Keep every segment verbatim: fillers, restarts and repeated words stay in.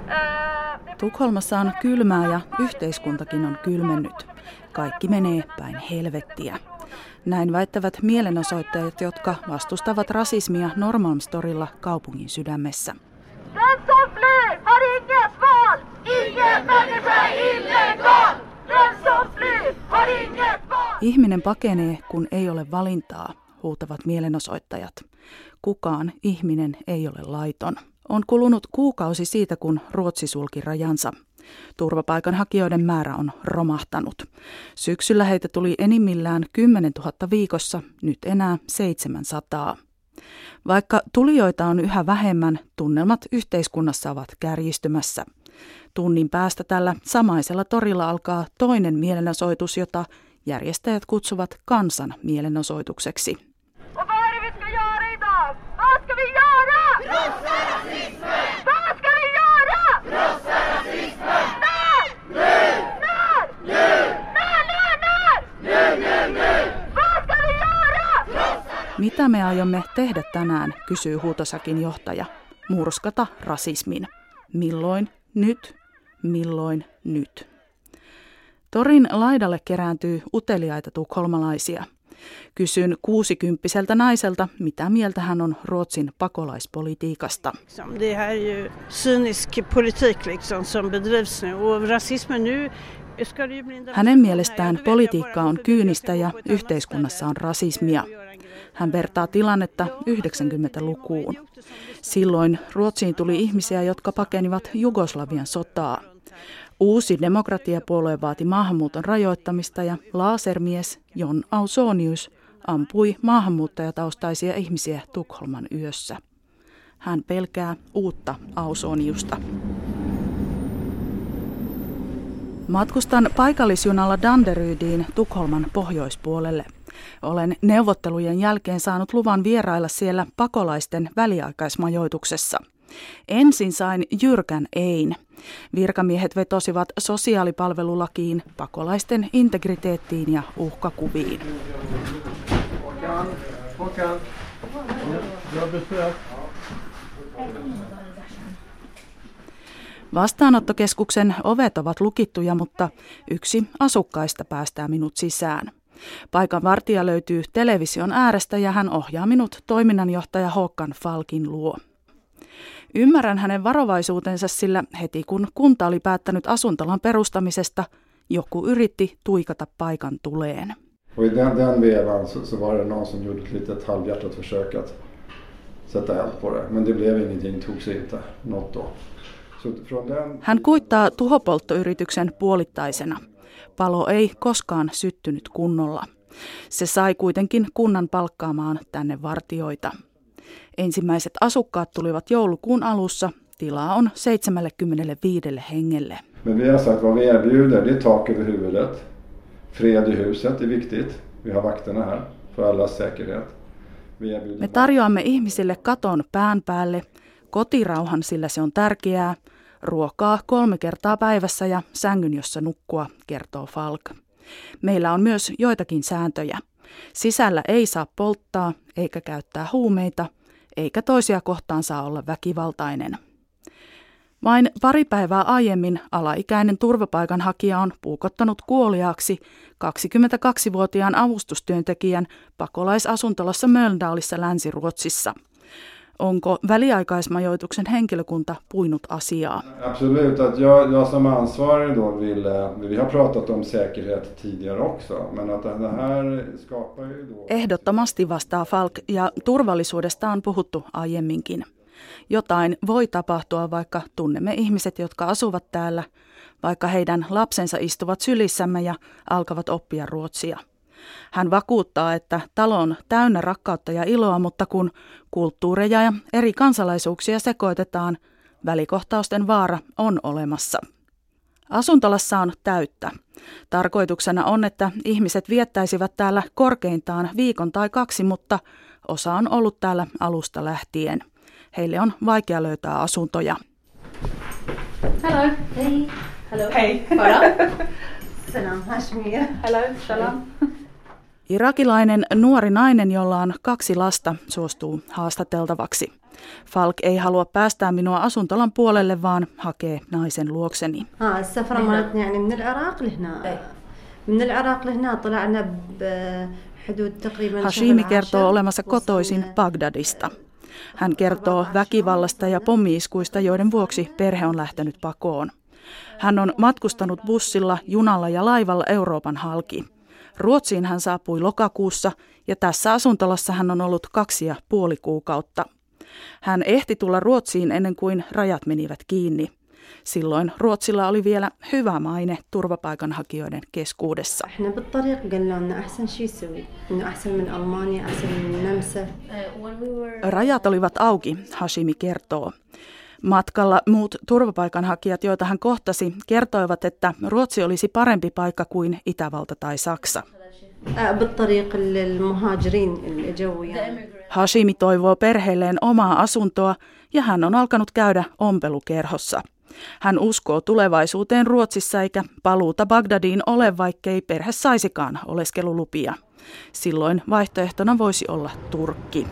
Tukholmassa on kylmää ja yhteiskuntakin on kylmennyt. Kaikki menee päin helvettiä. Näin väittävät mielenosoittajat, jotka vastustavat rasismia Norrmalmstorilla kaupungin sydämessä. Den som flyr har inget val! Ingen människa är illegal! Den som flyr har inget val! Ihminen pakenee, kun ei ole valintaa, huutavat mielenosoittajat. Kukaan ihminen ei ole laiton. On kulunut kuukausi siitä, kun Ruotsi sulki rajansa. Turvapaikanhakijoiden määrä on romahtanut. Syksyllä heitä tuli enimmillään kymmenentuhatta viikossa, nyt enää seitsemänsataa. Vaikka tulijoita on yhä vähemmän, tunnelmat yhteiskunnassa ovat kärjistymässä. Tunnin päästä tällä samaisella torilla alkaa toinen mielenosoitus, jota järjestäjät kutsuvat kansan mielenosoitukseksi. Mitä me aiomme tehdä tänään, kysyy Huutosäkin johtaja. Murskata rasismin. Milloin? Nyt. Milloin? Nyt. Torin laidalle kerääntyy uteliaita tukholmalaisia. Kysyn kuusikymppiseltä naiselta, mitä mieltä hän on Ruotsin pakolaispolitiikasta. Det är ju cynisk politik liksom som bedrivs nu och rasismen nu. Hänen mielestään politiikka on kyynistä ja yhteiskunnassa on rasismia. Hän vertaa tilannetta yhdeksänkymmentälukuun. Silloin Ruotsiin tuli ihmisiä, jotka pakenivat Jugoslavian sotaa. Uusi demokratiapuolue vaati maahanmuuton rajoittamista ja lasermies Jon Ausonius ampui maahanmuuttajataustaisia ihmisiä Tukholman yössä. Hän pelkää uutta Ausoniusta. Matkustan paikallisjunalla Danderydiin Tukholman pohjoispuolelle. Olen neuvottelujen jälkeen saanut luvan vierailla siellä pakolaisten väliaikaismajoituksessa. Ensin sain jyrkän ein. Virkamiehet vetosivat sosiaalipalvelulakiin, pakolaisten integriteettiin ja uhkakuviin. Vastaanottokeskuksen ovet ovat lukittuja, mutta yksi asukkaista päästää minut sisään. Paikan vartija löytyy television äärestä ja hän ohjaa minut toiminnanjohtaja Håkan Falkin luo. Ymmärrän hänen varovaisuutensa, sillä heti kun kunta oli päättänyt asuntolan perustamisesta, joku yritti tuikata paikan tuleen. I den, den vevan så, så var det någon som gjorde ett litet halvhjärtat försök att sätta eld på det, men det blev ingenting, tog sig inte något då. Hän kuittaa tuhopolttoyrityksen puolittaisena. Palo ei koskaan syttynyt kunnolla. Se sai kuitenkin kunnan palkkaamaan tänne vartijoita. Ensimmäiset asukkaat tulivat joulukuun alussa. Tilaa on seitsemänkymmentäviisi hengelle. Men vi har sagt vad vi erbjuder, det är tak över huvudet. Fred i huset är viktigt. Vi har vakterna här för allas säkerhet. Me tarjoamme ihmisille katon pään päälle, kotirauhan, sillä se on tärkeää, ruokaa kolme kertaa päivässä ja sängyn, jossa nukkua, kertoo Falk. Meillä on myös joitakin sääntöjä. Sisällä ei saa polttaa eikä käyttää huumeita, eikä toisia kohtaan saa olla väkivaltainen. Vain pari päivää aiemmin alaikäinen turvapaikanhakija on puukottanut kuoliaaksi kaksikymmentäkaksivuotiaan avustustyöntekijän pakolaisasuntolassa Mölndalissa Länsi-Ruotsissa. Onko väliaikaismajoituksen henkilökunta puinut asiaa? Absolut, att jag, jag som ansvarig då vill, vi har pratat om säkerhet tidigare också, men att det här skapar ju då... Ehdottomasti vastaa Falk, ja turvallisuudesta on puhuttu aiemminkin. Jotain voi tapahtua, vaikka tunnemme ihmiset, jotka asuvat täällä, vaikka heidän lapsensa istuvat sylissämme ja alkavat oppia ruotsia. Hän vakuuttaa, että talo on täynnä rakkautta ja iloa, mutta kun kulttuureja ja eri kansalaisuuksia sekoitetaan, välikohtausten vaara on olemassa. Asuntolassa on täyttä. Tarkoituksena on, että ihmiset viettäisivät täällä korkeintaan viikon tai kaksi, mutta osa on ollut täällä alusta lähtien. Heille on vaikea löytää asuntoja. Hello. Hei. Hello. Hei. Bara. Salam. Hashmir. Hello. Salam. Irakilainen nuori nainen, jolla on kaksi lasta, suostuu haastateltavaksi. Falk ei halua päästää minua asuntolan puolelle, vaan hakee naisen luokseni. Hashimi kertoo olevansa kotoisin Bagdadista. Hän kertoo väkivallasta ja pommi-iskuista, joiden vuoksi perhe on lähtenyt pakoon. Hän on matkustanut bussilla, junalla ja laivalla Euroopan halki. Ruotsiin hän saapui lokakuussa ja tässä asuntolassa hän on ollut kaksi ja puoli kuukautta. Hän ehti tulla Ruotsiin ennen kuin rajat menivät kiinni. Silloin Ruotsilla oli vielä hyvä maine turvapaikanhakijoiden keskuudessa. Rajat olivat auki, Hashimi kertoo. Matkalla muut turvapaikanhakijat, joita hän kohtasi, kertoivat, että Ruotsi olisi parempi paikka kuin Itävalta tai Saksa. Hashimi toivoo perheelleen omaa asuntoa ja hän on alkanut käydä ompelukerhossa. Hän uskoo tulevaisuuteen Ruotsissa eikä paluuta Bagdadiin ole, vaikkei perhe saisikaan oleskelulupia. Silloin vaihtoehtona voisi olla Turkki.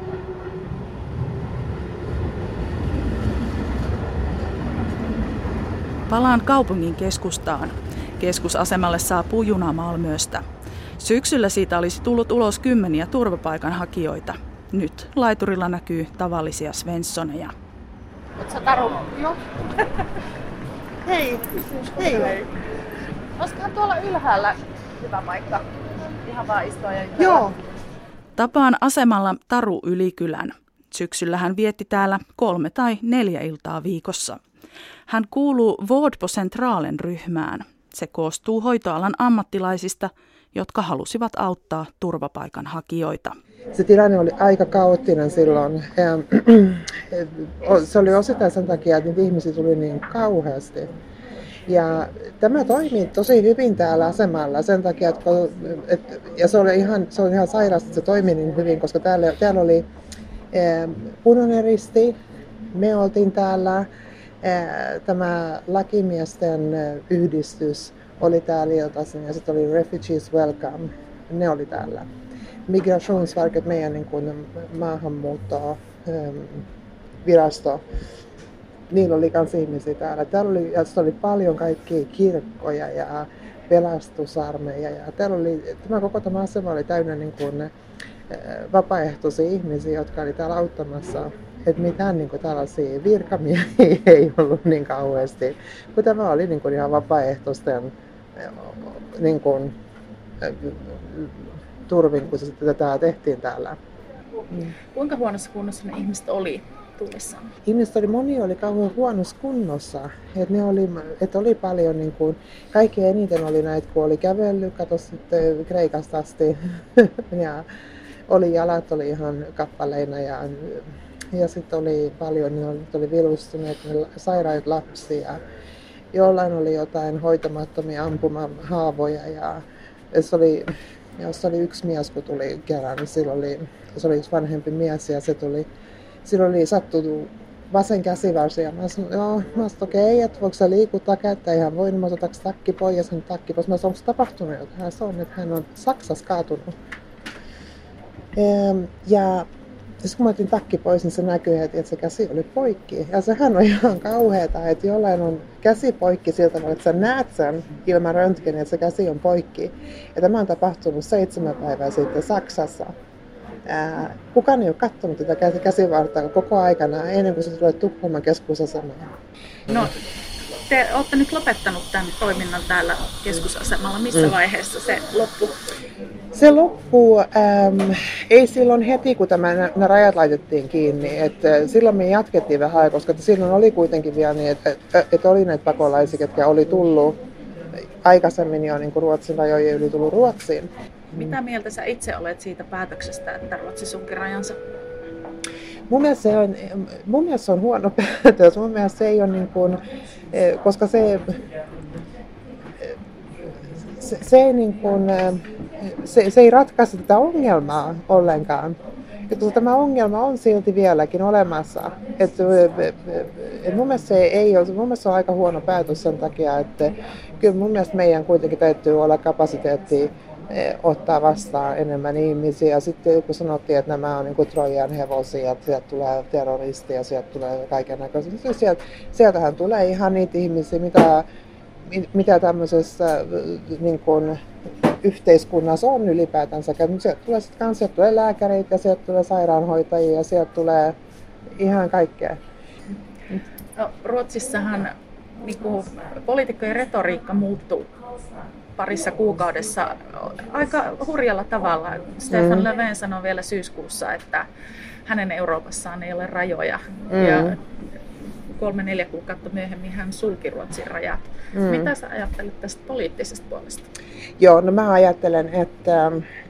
Palaan kaupungin keskustaan. Keskusasemalle saapuu juna Malmöstä. Syksyllä siitä olisi tullut ulos kymmeniä turvapaikanhakijoita. Nyt laiturilla näkyy tavallisia Svenssoneja. Oletko Taru? Joo. Hei. Hei. Olisikohan tuolla ylhäällä hyvä paikka? Ihan vaan istua ja jutella. Joo. Tapaan asemalla Taru Ylikylän. Syksyllä hän vietti täällä kolme tai neljä iltaa viikossa. Hän kuuluu Vård på Centralen ryhmään. Se koostuu hoitoalan ammattilaisista, jotka halusivat auttaa turvapaikanhakijoita. Se tilanne oli aika kaoottinen silloin. Se oli osittain sen takia, että niitä ihmisiä tuli niin kauheasti. Ja tämä toimii tosi hyvin täällä asemalla sen takia, että, että ja se oli ihan, se oli ihan sairaasta, että se toimi niin hyvin, koska täällä, täällä oli Punainen Risti, me oltiin täällä, tämä lakimiesten yhdistys oli täällä iltaisin ja sitten oli Refugees Welcome, ne oli täällä. Migrationsverket, meidän niin kuin maahanmuutto virasto, niillä oli myös ihmisiä täällä. Täällä oli, ja oli paljon kaikkia kirkkoja ja pelastusarmeja. Ja täällä oli, tämä koko tämä asema oli täynnä niin kuin vapaaehtoisia ihmisiä, jotka oli täällä auttamassa. Että mitään niin kuin tällaisia virkamiehiä ei ollut niin kauheasti. Kun tämä oli niin kuin ihan vapaaehtoisten niin kuin, turvin, kun tätä tehtiin täällä. Mm. Kuinka huonossa kunnossa ne ihmiset oli tullessaan? Ihmiset oli, moni oli kauhean huonossa kunnossa. Et ne oli, et oli paljon, niin kuin, kaikki eniten oli näitä, kun oli kävellyt, kato sitten Kreikasta asti. ja oli jalat oli ihan kappaleina ja, ja sitten oli paljon, niin oli, oli vilustuneet sairaita lapsia. Jollain oli jotain hoitamattomia ampumahaavoja ja se oli, ja se oli yksi mies, kun tuli kerran, niin silloin oli, se oli yksi vanhempi mies ja se tuli, silloin oli sattunut vasen käsivarsi ja mä sanoin, joo, mä sanoin, okei, että voiko sä liikuttaa kättä ihan voi, niin mä sanoin, takki pois ja sen takki pois. Mä sanoin, onko tapahtunut jotain? Hän sanoi, että hän on Saksassa kaatunut. Ja sitten kun mä otin takki pois, niin se näkyi heti, että se käsi oli poikki. Ja sehän on ihan kauheata, että jollain on käsi poikki siltä tavalla, että sä näet sen ilman röntgeniä, että se käsi on poikki. Ja tämä on tapahtunut seitsemän päivää sitten Saksassa. Ää, kukaan ei ole katsonut tätä käsivartaa koko aikana ennen kuin se tulee Tukholman keskusasemaan. No, te olette nyt lopettanut tämän toiminnan täällä keskusasemalla. Missä mm. vaiheessa se loppui? Se loppuu, ähm, ei silloin heti, kun tämä, nämä rajat laitettiin kiinni. Et, äh, silloin me jatkettiin vähän, koska silloin oli kuitenkin vielä niin, että et, et oli näitä pakolaisia, jotka oli tullut aikaisemmin jo niin kuin Ruotsin rajojen yli tullut Ruotsiin. Mitä mieltä sä itse olet siitä päätöksestä, että Ruotsi sulki rajansa? Mun mielestä se on, mun mielestä se on huono päätös. Mun mielestä se ei ole niin kuin, koska se, se, se, ei, niin kuin, se, se ei ratkaise tätä ongelmaa ollenkaan. Ja tämä ongelma on silti vieläkin olemassa. Et, et mun mielestä se ei ole, mun mielestä se on aika huono päätös sen takia, että kyllä mun mielestä meidän kuitenkin täytyy olla kapasiteettia ottaa vastaan enemmän ihmisiä. Sitten kun sanottiin, että nämä on niin kuin Trojan hevosia, että sieltä tulee terroristia, sieltä tulee kaikennäköisiä. Sieltä, sieltähän tulee ihan niitä ihmisiä, mitä, mitä tämmöisessä niin kuin yhteiskunnassa on ylipäätänsä. Sieltä tulee, sitten, sieltä tulee lääkäreitä, sieltä tulee sairaanhoitajia, sieltä tulee ihan kaikkea. No, Ruotsissahan niin kuin, poliitikkojen retoriikka muuttuu parissa kuukaudessa aika hurjalla tavalla. Stefan mm. Löfven sanoi vielä syyskuussa, että hänen Euroopassaan ei ole rajoja. Mm. Ja kolme neljä kuukautta myöhemmin hän sulki Ruotsin rajat. Mm. Mitä sä ajattelet tästä poliittisesta puolesta? Joo, no mä ajattelen, että,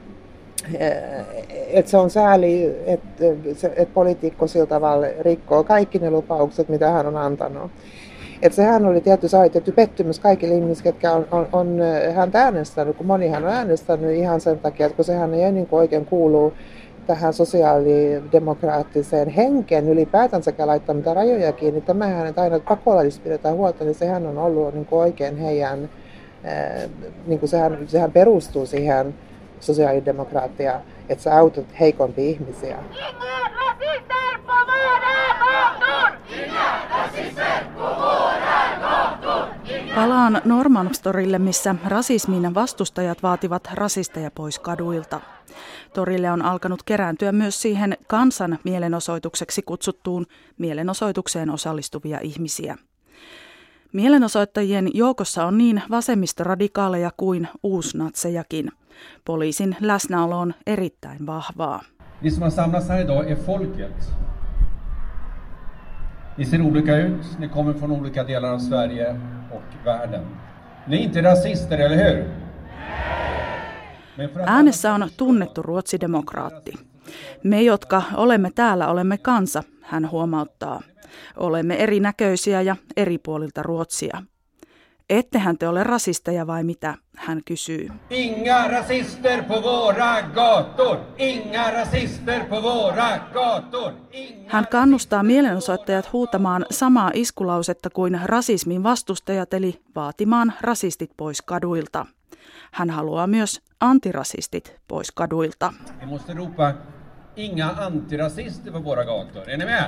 että se on sääli, että, että poliitikko sillä tavalla rikkoo kaikki ne lupaukset, mitä hän on antanut. Että sehän oli tietty, se oli tietty pettymys kaikille ihmisille, jotka on, on, on häntä äänestänyt, kun monihan on äänestänyt ihan sen takia, että kun sehän ei niin kuin oikein kuulu tähän sosiaalidemokraattiseen henkeen ylipäätänsäkään laittaa mitä rajoja kiinni. Tämähän, että aina pakolaisista pidetään huolta, niin sehän on ollut niin kuin oikein heidän, niin kuin sehän, sehän perustuu siihen sosiaalidemokraattiaan, että sä autat heikompia ihmisiä. Palaan Norrmalmstorille, missä rasismin vastustajat vaativat rasisteja pois kaduilta. Torille on alkanut kerääntyä myös siihen kansan mielenosoitukseksi kutsuttuun mielenosoitukseen osallistuvia ihmisiä. Mielenosoittajien joukossa on niin vasemmistoradikaaleja kuin uusnatsejakin. Poliisin läsnäolo on erittäin vahvaa. Vi som har samlats här idag är folket. Ni ser olika ut, ni kommer från olika delar av Sverige och världen. Ni är inte rasister, eller hur? Äänessä on tunnettu ruotsidemokraatti. Me, jotka olemme täällä, olemme kansa, hän huomauttaa. Olemme erinäköisiä ja eri puolilta Ruotsia. Ettehän te ole rasisteja vai mitä, hän kysyy. Inga rasister på våra gator! Inga rasister på våra gator! Hän kannustaa mielenosoittajat huutamaan samaa iskulausetta kuin rasismin vastustajat, eli vaatimaan rasistit pois kaduilta. Hän haluaa myös antirasistit pois kaduilta. Vi måste ropa inga antirasister på våra gator. Är ni med?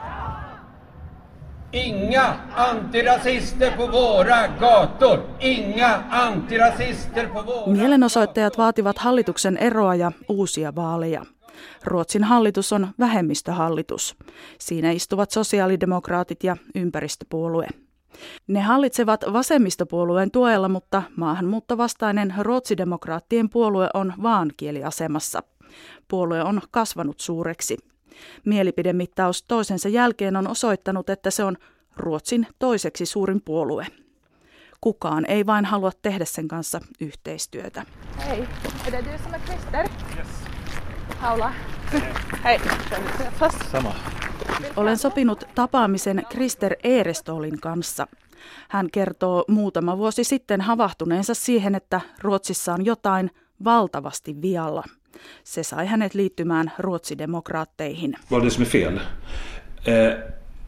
Inga antirasister på våra gator. Inga antirasister på våra... Mielenosoittajat vaativat hallituksen eroa ja uusia vaaleja. Ruotsin hallitus on vähemmistöhallitus. Siinä istuvat sosiaalidemokraatit ja ympäristöpuolue. Ne hallitsevat vasemmistopuolueen tuella, mutta maahanmuuttovastainen ruotsidemokraattien puolue on vaankieliasemassa. Puolue on kasvanut suureksi. Mielipidemittaus toisensa jälkeen on osoittanut, että se on Ruotsin toiseksi suurin puolue. Kukaan ei vain halua tehdä sen kanssa yhteistyötä. Hei, är det du som är Christer? Yes. Paula. Hei, Sama. Olen sopinut tapaamisen Christer Eerestolin kanssa. Hän kertoo muutama vuosi sitten havahtuneensa siihen, että Ruotsissa on jotain valtavasti vialla. Se sai hänet liittymään ruotsidemokraatteihin. Vad är det som är fel? Eh,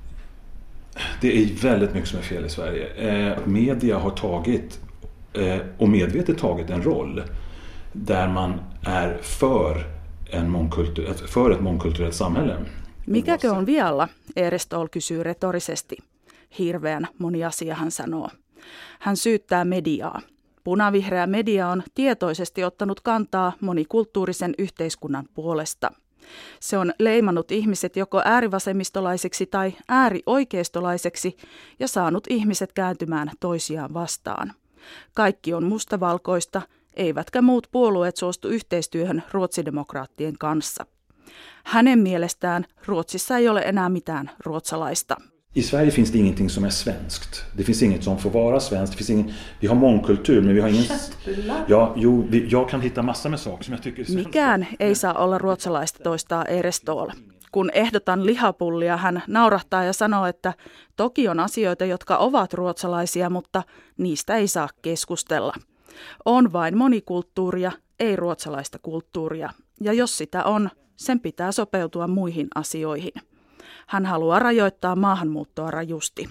det är väldigt mycket som är fel i Sverige. Eh, media har tagit eh, och medvetet tagit en roll där man är för, en mångkultur, för ett mångkulturellt samhälle. Mikäkö on vialla? Eerestol kysyy retorisesti. Hirveän moni asia, hän sanoo. Hän syyttää mediaa. Punavihreä media on tietoisesti ottanut kantaa monikulttuurisen yhteiskunnan puolesta. Se on leimannut ihmiset joko äärivasemmistolaisiksi tai äärioikeistolaiseksi ja saanut ihmiset kääntymään toisiaan vastaan. Kaikki on mustavalkoista, eivätkä muut puolueet suostu yhteistyöhön ruotsidemokraattien kanssa. Hänen mielestään Ruotsissa ei ole enää mitään ruotsalaista. I Sverige finns det ingenting som är svenskt. Det finns inget som får vara svenskt. Det finns ingen, vi har mångkultur, men vi har ingen... Ja, jo, vi, jag kan hitta massor med saker som jag tycker är svenska. Mikään ei saa olla ruotsalaista, toistaa Eerestol. Kun ehdotan lihapullia, hän naurahtaa ja sanoo, että toki on asioita, jotka ovat ruotsalaisia, mutta niistä ei saa keskustella. On vain monikulttuuria, ei ruotsalaista kulttuuria. Ja jos sitä on, sen pitää sopeutua muihin asioihin. Hän haluaa rajoittaa maahanmuuttoa rajusti.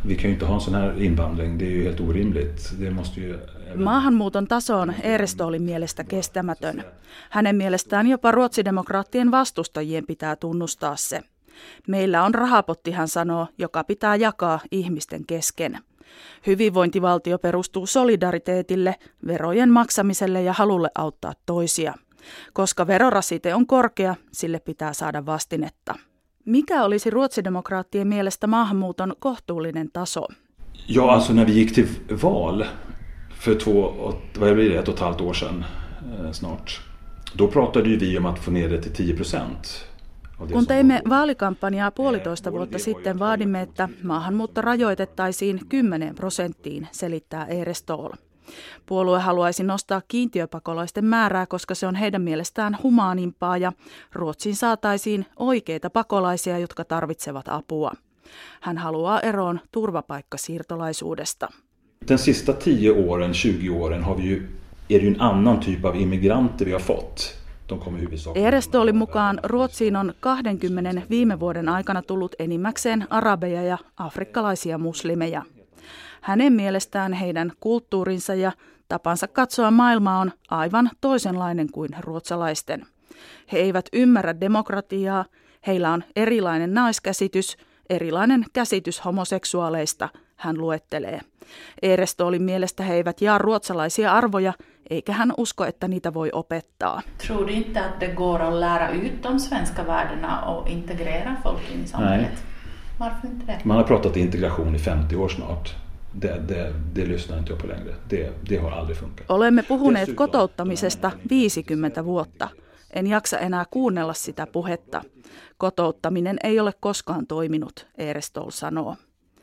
Vi kan ju inte ha en sån här invandring, det är ju helt orimligt. Det måste ju... Maahanmuuton taso on Eerestålin mielestä kestämätön. Hänen mielestään jopa ruotsidemokraattien vastustajien pitää tunnustaa se. Meillä on rahapotti, hän sanoo, joka pitää jakaa ihmisten kesken. Hyvinvointivaltio perustuu solidariteetille, verojen maksamiselle ja halulle auttaa toisia. Koska verorasite on korkea, sille pitää saada vastinetta. Mikä olisi ruotsidemokraattien mielestä maahanmuuton kohtuullinen taso? Ja, alltså när vi gick till val för två, vad blir det, ett och ett halvt år sedan eh, snart. Då pratade ju vi om att få ner det till tio procent. Kun teimme vaalikampanjaa puolitoista vuotta sitten, vaadimme, että maahanmuutto rajoitettaisiin kymmeneen prosenttiin, selittää Eerestål. Puolue haluaisi nostaa kiintiöpakolaisten määrää, koska se on heidän mielestään humaanimpaa ja Ruotsiin saataisiin oikeita pakolaisia, jotka tarvitsevat apua. Hän haluaa eroon turvapaikkasiirtolaisuudesta. Den sista tio åren, tjugo åren har vi ju, är det en annan typ av immigranter vi har fått. Eerestålin mukaan Ruotsiin on kaksikymmentä viime vuoden aikana tullut enimmäkseen arabeja ja afrikkalaisia muslimeja. Hänen mielestään heidän kulttuurinsa ja tapansa katsoa maailmaa on aivan toisenlainen kuin ruotsalaisten. He eivät ymmärrä demokratiaa, heillä on erilainen naiskäsitys, erilainen käsitys homoseksuaaleista, hän luettelee. Eerestålin mielestä he eivät jaa ruotsalaisia arvoja, eikä hän usko, että niitä voi opettaa. Tror du inte att det går att lära ut de svenska värdena och integrera folk in i samhället? Varför inte det? Man har pratat integration i femtio år snart. Det, det, det lyssnar inte jag på längre. Det, det har aldrig funkat. Olemme puhuneet kotouttamisesta viisikymmentä vuotta. En jaksa enää kuunnella sitä puhetta. Kotouttaminen ei ole koskaan toiminut, Eerestål sanoo.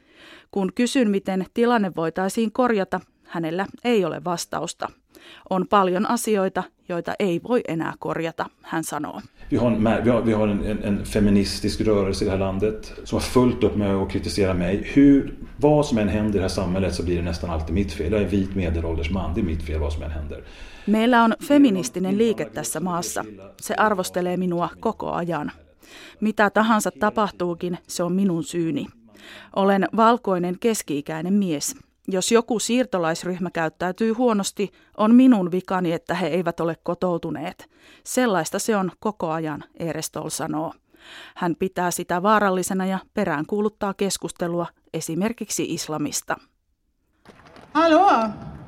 Kun kysyn, miten tilanne voitaisiin korjata, hänellä ei ole vastausta. On paljon asioita, joita ei voi enää korjata, hän sanoo. Vi har, en, vi har, vi har en, en feministisk rörelse i det här landet som har fullt upp med att kritisera mig. Hur, vad som än händer i det här samhället så blir det nästan alltid mitt fel. Jag är en vit medelålders man, det är mitt fel vad som än händer. Meillä on feministinen liike tässä maassa. Se arvostelee minua koko ajan. Mitä tahansa tapahtuukin, se on minun syyni. Olen valkoinen keski-ikäinen mies. Jos joku siirtolaisryhmä käyttäytyy huonosti, on minun vikani, että he eivät ole kotoutuneet. Sellaista se on koko ajan, Eerestål sanoo. Hän pitää sitä vaarallisena ja peräänkuuluttaa keskustelua esimerkiksi islamista. Hallå!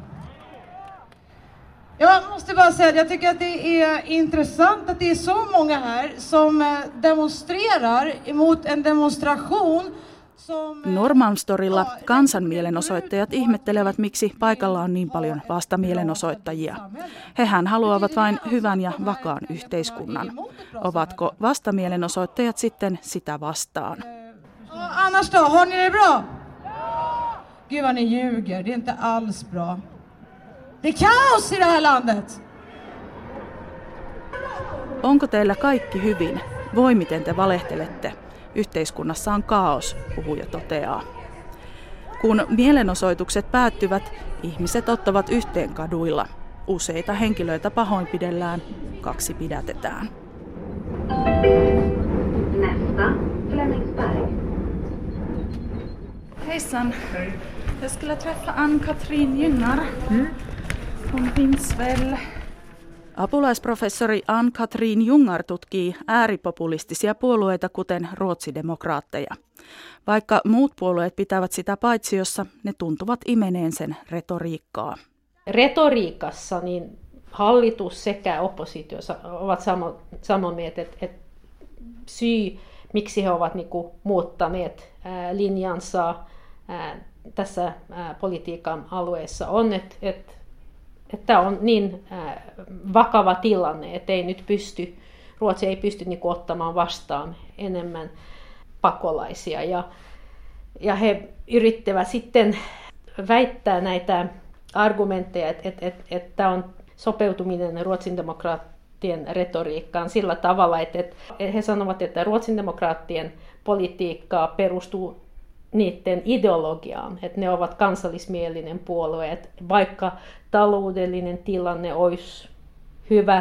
Jag måste bara säga att jag tycker att det är intressant att det är så många här som demonstrerar emot en demonstration. Norrmalmstorilla kansanmielenosoittajat ihmettelevät, miksi paikalla on niin paljon vastamielenosoittajia. Hehän haluavat vain hyvän ja vakaan yhteiskunnan. Ovatko vastamielenosoittajat sitten sitä vastaan? Annars då, har ni det bra? Gud vad ni ljuger, det är inte alls bra. Det är kaos i det här landet. Onko teillä kaikki hyvin? Voi miten te valehtelette? Yhteiskunnassa on kaos, puhuja toteaa. Kun mielenosoitukset päättyvät, ihmiset ottavat yhteen kaduilla. Useita henkilöitä pahoinpidellään, kaksi pidätetään. Hejsan. Jag skulle träffa Ann-Katrin Jyngar. Mm. Hon finns väl... Apulaisprofessori Ann-Katrin Jyngar tutkii ääripopulistisia puolueita, kuten ruotsidemokraatteja. Vaikka muut puolueet pitävät sitä paitsiossa, ne tuntuvat imeneen sen retoriikkaa. Retoriikassa niin hallitus sekä oppositio ovat samo, samaa mieltä, että, että syy, miksi he ovat niin kuin muuttaneet ää, linjansa ää, tässä ää, politiikan alueessa on, että, että Että on niin äh, vakava tilanne, että ei nyt pysty, Ruotsi ei pysty niin kuin, ottamaan vastaan enemmän pakolaisia. Ja, ja he yrittävät sitten väittää näitä argumentteja, että, että, että, että on sopeutuminen Ruotsin demokraattien retoriikkaan sillä tavalla, että, että he sanovat, että Ruotsin demokraattien politiikkaa perustuu niiden ideologiaan, että ne ovat kansallismielinen puolue, että vaikka taloudellinen tilanne olisi hyvä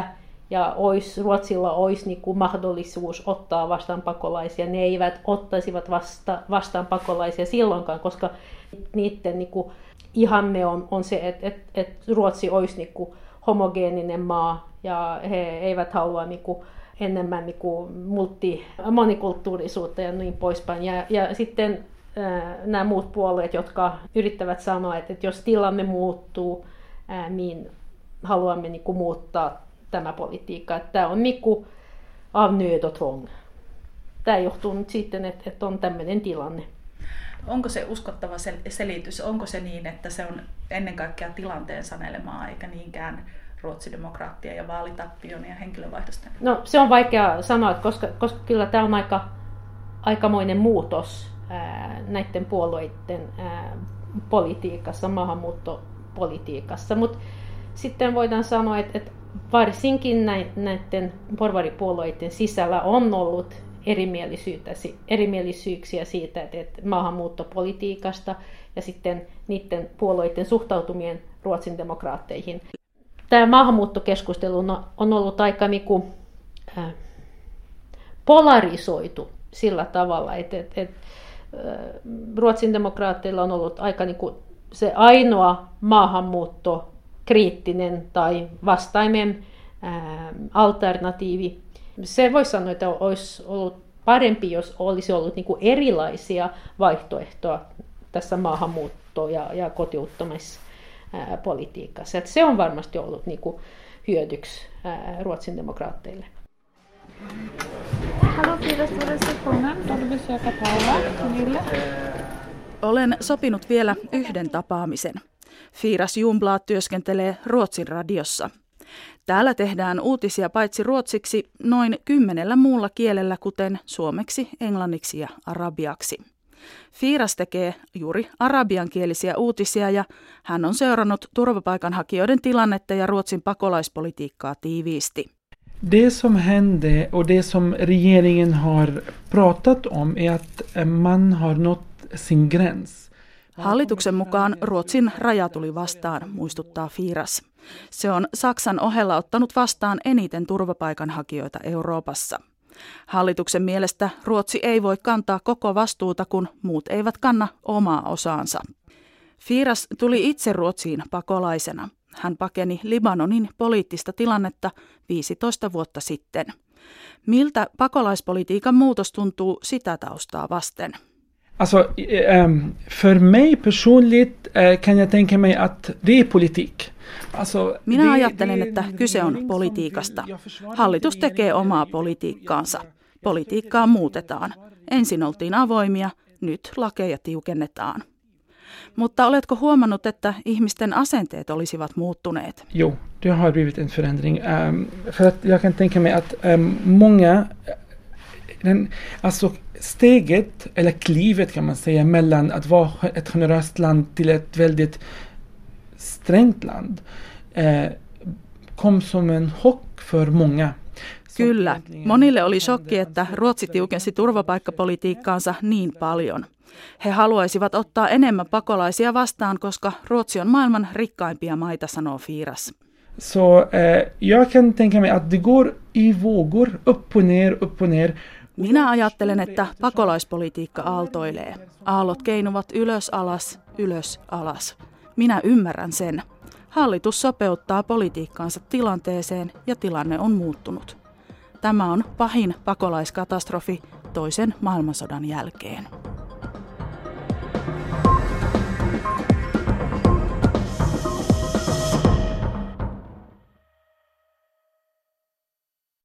ja ois, Ruotsilla olisi niin kuin mahdollisuus ottaa vastaan pakolaisia. Ne eivät ottaisivat vasta, vastaan pakolaisia silloinkaan, koska niiden niin kuin ihanne on, on se, että et, et Ruotsi olisi niin kuin homogeeninen maa ja he eivät halua niin kuin enemmän niin kuin multi, monikulttuurisuutta ja niin poispäin. Ja, ja sitten ää, nämä muut puolueet, jotka yrittävät sanoa, että, että jos tilanne muuttuu, ää, niin haluamme niin kuin muuttaa tämä politiikka. Että tämä on niin kuin av nöd och tvång. Tämä johtuu nyt sitten, että, että on tämmöinen tilanne. Onko se uskottava selitys? Onko se niin, että se on ennen kaikkea tilanteen sanelemaa, eikä niinkään ruotsidemokraattia ja vaalitappion ja henkilövaihdosten? No se on vaikea sanoa, koska, koska kyllä tämä on aika, aikamoinen muutos ää, näiden puolueiden ää, politiikassa, maahanmuuttopolitiikassa. Mutta sitten voidaan sanoa, että, että varsinkin näiden porvaripuolueiden sisällä on ollut erimielisyyksiä siitä, että maahanmuuttopolitiikasta ja sitten niiden puolueiden suhtautumien Ruotsin demokraatteihin. Tämä maahanmuuttokeskustelu on ollut aika niinku, äh, polarisoitu sillä tavalla, että, että, että äh, Ruotsin demokraatteilla on ollut aika niinku se ainoa maahanmuuttokriittinen tai vastaimen äh, alternatiivi. Se voisi sanoa, että olisi ollut parempi, jos olisi ollut niin kuin erilaisia vaihtoehtoja tässä maahanmuutto- ja, ja kotiuttamispolitiikassa. Että se on varmasti ollut niin kuin hyödyksi ää, Ruotsin demokraatteille. Olen sopinut vielä yhden tapaamisen. Firas Jumblaat työskentelee Ruotsin radiossa. Täällä tehdään uutisia paitsi ruotsiksi noin kymmenellä muulla kielellä, kuten suomeksi, englanniksi ja arabiaksi. Firas tekee juuri arabiankielisiä uutisia ja hän on seurannut turvapaikanhakijoiden tilannetta ja Ruotsin pakolaispolitiikkaa tiiviisti. Det som hände och det som regeringen har pratat om är att man har nått sin gräns. Hallituksen mukaan Ruotsin raja tuli vastaan, muistuttaa Firas. Se on Saksan ohella ottanut vastaan eniten turvapaikanhakijoita Euroopassa. Hallituksen mielestä Ruotsi ei voi kantaa koko vastuuta, kun muut eivät kanna omaa osaansa. Firas tuli itse Ruotsiin pakolaisena. Hän pakeni Libanonin poliittista tilannetta viisitoista vuotta sitten. Miltä pakolaispolitiikan muutos tuntuu sitä taustaa vasten? Alltså, ähm, för mig personligt äh, kan jag tänka mig att det är politik. Alltså, Minä ajattelen, että kyse on politiikasta. Hallitus tekee omaa politiikkaansa. Politiikkaa muutetaan. Ensin oltiin avoimia, nyt lakeja tiukennetaan. Mutta oletko huomannut, että ihmisten asenteet olisivat muuttuneet? Jo, det har blivit en förändring. Um, för att jag kan tänka mig att um, många, den, alltså steget eller klivet kan man säga mellan att vara ett generöst land till ett väldigt strängt land eh, kom som en chock för många. Kyllä, monille oli shokki, että Ruotsi tiukensi turvapaikkapolitiikkaansa niin paljon. He haluaisivat ottaa enemmän pakolaisia vastaan, koska Ruotsi on maailman rikkaimpia maita, sanoo Firas. Så eh, jag kan tänka mig att det går i vågor, upp och ner, upp och ner. Minä ajattelen, että pakolaispolitiikka aaltoilee. Aallot keinuvat ylös alas, ylös alas. Minä ymmärrän sen. Hallitus sopeuttaa politiikkaansa tilanteeseen ja tilanne on muuttunut. Tämä on pahin pakolaiskatastrofi toisen maailmansodan jälkeen.